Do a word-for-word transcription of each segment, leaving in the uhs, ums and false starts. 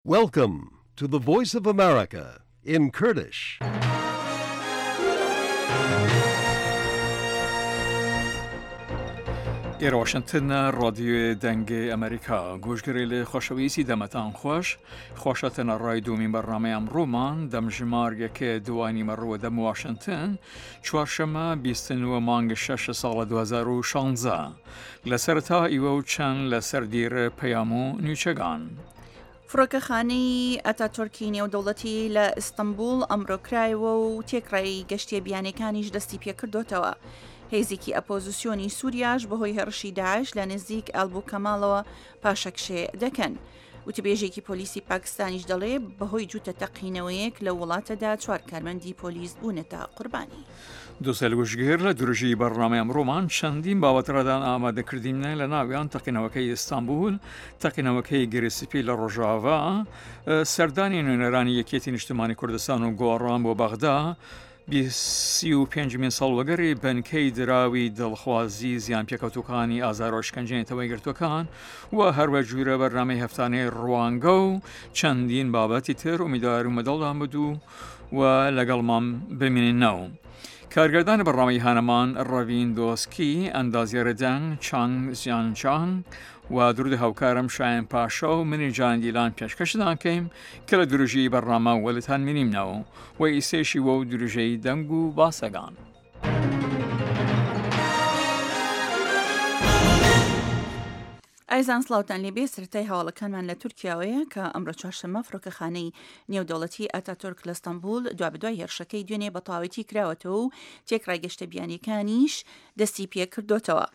Welcome to the Voice of America in Kurdish. ئێرە واشنگتن ڕادیۆی دەنگی ئەمریکا گۆشگرێ لێ خۆشەویستی دەمەتان خۆش خۆشەتەنە ڕای دومین بەڕامەی ئەمڕۆمان دەم ژمارگەکە دوانی مەڕوە دەم واشنگتن چوارشەمە بیستنوە مانگە شەش ساڵە دو هەزار و شانزە لەسەرتا ئیوە و چەند لەسەر دیرە پەیام و نیوچەگان. فڕۆکەخانەی ئەتاتورکی نێودەوڵەتی لە ئیستەمبول ئەمڕۆ کرایەوە و تێکڕای گەشتیە بیانەکانیش دەستی پێکردوتەوە. هێزێکی ئەپۆزیسیۆنی سووریاش بەهۆی هێرشی داعش لە نزیک ئەلبوو کەماڵەوە پاشەکشێ دەکەن. وتبێژێکی پۆلیسی پاکستانیش دەڵێ بەهۆی جووتە تەقینەوەیەک لە وڵاتەدا چوار کارمەندی پۆلیس بوونەتە قوربانی. دووسەل وشگیر لە درژی بەڕامەی ئەمڕۆمان چەندین بابەتڕدان ئامادەکردینە لە ناویان تەقینەوەکەی ئیستانبول، تەقینەوەکەی گرسپی لە ڕۆژاوا، سەردانی نوێنەرانی یەکێتی نیشتمانی کوردستان و گۆڕان بۆ بەغدا، بیست و پێنجمین ساڵوەگەری بنکەی دراوی دڵخوازی زیان پێکەوتوەکانی ئازار و شکنجەی گرتوەکان و هەروە جوورە بەرنامەی هەفتانەی ڕوانگە و چەندین بابەتی تر ئومیدوار و مەدەڵدان بدوو و لەگەڵمان بمێنینەوە. کارگەردان بەڕامەی هانەمان ڕەڤین دۆسکی، ئەندازیارە دەنگ چانگ زیانچانگ و درود هاوکارم شایان پاشا و منی جان دیلان پێشکەشتان کەیم کە لە دروژی بەڕامە وەلتان مینیمنەوە و ئیسێشی وە و دروژەی دەنگ و باسەگان. ئایزان سڵاوتان لێبێ سەرەتای هەواڵەکانمان لە تورکیاوەیە کە ئەمڕۆ چوارشەممە فڕۆکەخانەی نێودەوڵەتی ئەتاتورک لە ئیستەمبول دوابدوای هێرشەکەی دوێنێ بە تەواوەتی کراوەتەوە و تێکڕای گەشتە بیانیەکانیش دەستی پێکردوتەوە.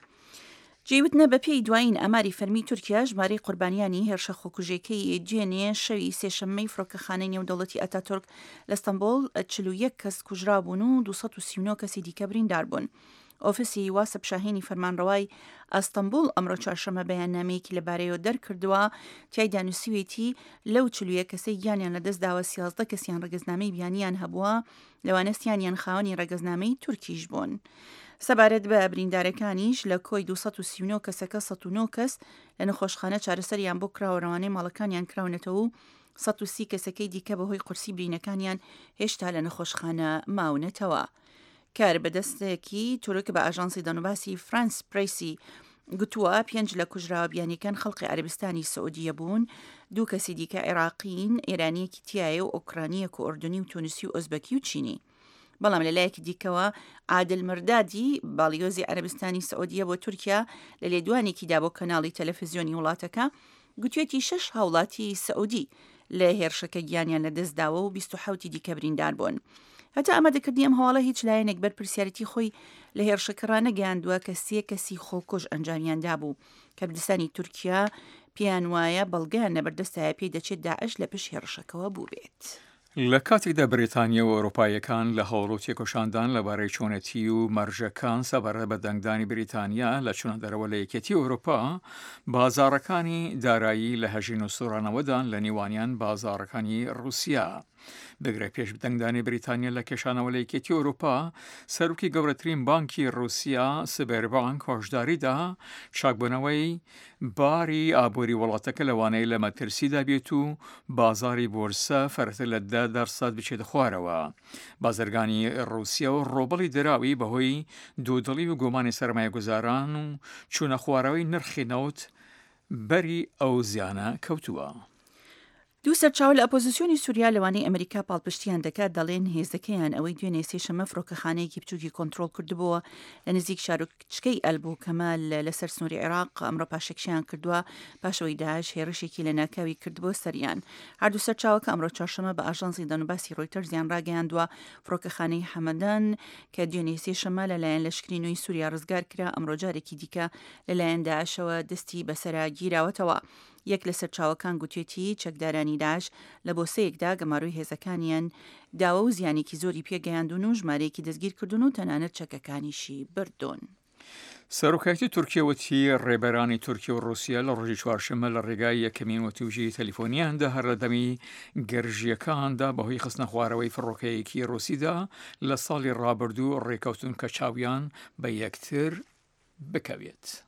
جێوتنە بە پێی دوایین ئەماری فەرمی تورکیا ژمارەی قوربانیانی هێرشە خۆکوژەکەی جێنێ شەوی سێشەممەی فڕۆکەخانەی نێودەوڵەتی ئەتاتورک لە ئیستەمبول چل و یەک کەس کوژرابوون و دووسەد و سی و نۆ کەسی دیکە بریندار بوون. ئۆفیسی واسە پشاهێنی فەرمانڕەوای ئەستەمبول ئەمڕۆ چوارشەممە بەیاننامەیەکی لەبارەیەوە دەرکردووە تیایدا نووسیوێتی لەو چل و یەک کەسەی گیانیان لەدەستداوە سیازدە کەسیان ڕێگەزنامەی بیانیان هەبووە لەوانە سیانیان خاوەنی ڕێگەزنامەی تورکیش بوون. سەبارەت بە بریندارەکانیش لە کۆی دووسەد و سی و نۆ کەسەکە سەد و نۆ کەس لە نەخۆشخانە چارەسەریان بۆ کراوەڕەوانەی ماڵەکانیان کراونەتەوە و سەد و سی کەسەکەی دیکە بەهۆی قورسی برینەکانیان هێشتا لە نەخۆشخانە ماونەتەوە. کار بەدەستێکی تورک بە ئاژانسی دەنوباسی فرانس پرەیسی گوتووە پێنج لە کوژراوە بیانیەکان خەڵقی عەربستانی سعودیە بوون، دوو کەسی دیکە عێراقین، ئێرانیەکی تایە و ئۆکرانیەک و ئوردنی و تونوسی و ئۆزبەکی و چینی. بەڵام لەلایەکی دیکەوە عادل مردادی باڵیۆزی عەربستانی سعودیە بۆ تورکیا لە لێدوانێکیدا بۆ کەناڵی تەلەڤیزیۆنی وڵاتەکە گوتوێتی شەش هاوڵاتی سعودی لە هێرشەکە گیانیان لەدەستداوە و بیست و حەوتی دیکە بریندار بوون. هەتا ئامادەکردنی ئەم هەواڵە هیچ لایەنێک بەر پرسیارەتی خۆی لە هێرشەکە ڕانەگەیاندووە کە سێ کەسی خۆکۆش ئەنجامیاندا بوو کە بردستانی تورکیا پێیان وایە بەڵگەیان لەبەردەستایە پێی دەچێت داعش لە پشت هێرشەکەوە بوو بێت. لە کاتێکدا بریتانیا و ئەوروپایەکان لە هەوڵ و تێکۆشاندان لەبارەی چۆنەتی و مەرجەکان سەبارەت بە دەنگدانی بریتانیا لە چوونەدەرەوە لە یەکێتی ئەوروپا، بازاڕەکانی دارایی لە هەژین و سوڕانەوەدان لە نێوانیان بازاڕەکانی رووسیا. بگرە پێش دەنگدانی بریتانیا لە کێشانەوە لە یەکێتی ئەوروپا، سەرۆکی گەورەترین بانکی رووسیا سبێربانک هۆشداریدا چاکبوونەوەی باری ئابووری وڵاتەکە لەوانەیە لە مەترسیدا بێت و بازاری بۆرسە فەرەتر لە دە دەرسەد بچێت خوارەوە. بازرگانی رووسیا و ڕۆبڵی دراوی بەهۆی دوودڵی و گۆمانی سەرمایە گوزاران و چوونە خوارەوەی نرخی نەوت بەری ئەو زیانە کەوتووە. دوو سەرچاو لە ئەپۆزیسیۆنی سووریا لەوانەی ئەمریکا پاڵپشتیان دەکات دەڵێن هێزەکەیان ئەوەی دوێنێ سێشەممە فڕۆکەخانەیەکی بچووکی کۆنتڕۆڵ کردبووە لە نزیک شارۆچکەی ئەلبوو کەمال لەسەر سنووری عێراق ئەمڕۆ پاشەکشیان کردووە پاشەوەی داعش هێرشێکی لە ناکاوی کردبووە سەریان. هەردوو سەرچاوەکە ئەمڕۆ چوارشەممە بە ئاژانسی دەنوباسی ڕۆیتەرزیان ڕاگەیاندووە فڕۆکەخانەی حەمەدان کە دوێنێ سێشەممە لەلایەن لەشکری نوێی سووریا ڕزگار کرا ئەمڕۆ جارێکی دیکە لەلایەن داعشەوە دەستی بەسەرا گیراوەتەوە. یەک لە سەرچاوەکان گوتێتی چەکدارانی داعش لە بۆسەیەکدا گەماڕووی هێزەکانیان داوە و زیانێکی زۆری پێگەیاندون و ژمارەیەکی دەستگیرکردون و تەنانەت چەکەکانیشی بردون. سەرۆکایەتی تورکیەوەتی ڕێبەرانی تورکیا و رووسیا لە ڕۆژی چوارشەممە لە ڕێگای یەکەمین وەتیوژی تەلیفۆنیاندا هەر لە دەمی گەرژیەکاندا بەهۆی خستنە خوارەوەی فڕۆکەیەکی رووسیدا لە ساڵی ڕابردوو ڕێکەوتون کە چاویان بە یەکتر بکەوێت.